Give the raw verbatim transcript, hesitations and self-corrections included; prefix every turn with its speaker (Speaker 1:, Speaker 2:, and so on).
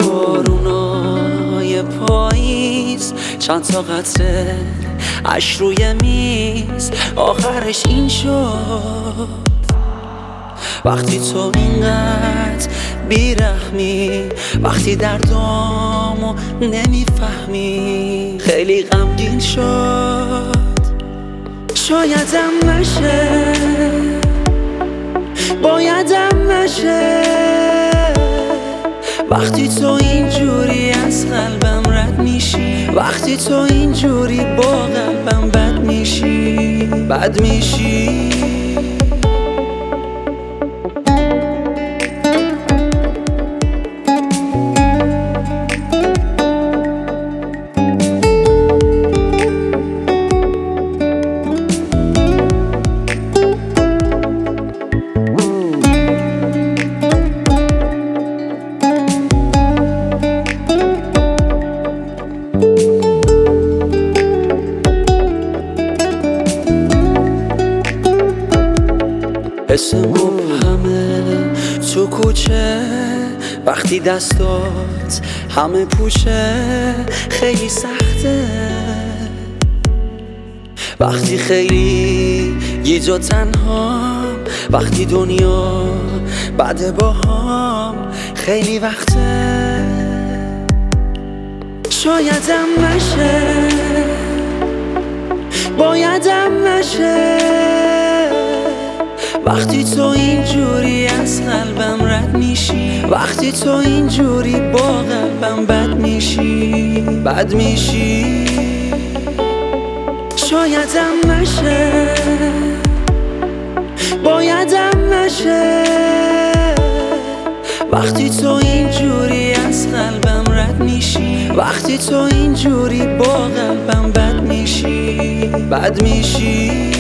Speaker 1: بارونای پاییز، چند تا قطره اش روی میز، آخرش این شد وقتی تو اینقدر بیرحمی، وقتی دردامو نمیفهمی. خیلی غمگین شد، شایدم نشه، بایدم نشه، وقتی تو اینجوری از قلبم رد میشی، وقتی تو اینجوری با قلبم بد میشی، بد میشی. حس مبهمه تو کوچه، وقتی دستات همه پوچه، خیلی سخته وقتی خیلی گیج و تنهام، وقتی دنیا بعد با هم خیلی وقته. شایدم نشه، بایدم نشه، وقتی تو اینجوری از قلبم رد میشی، وقتی تو اینجوری با قلبم بد میشی، بد میشی. شایدم نشه، بایدم نشه، وقتی تو اینجوری از قلبم رد میشی، وقتی تو اینجوری با قلبم بد میشی، بد میشی.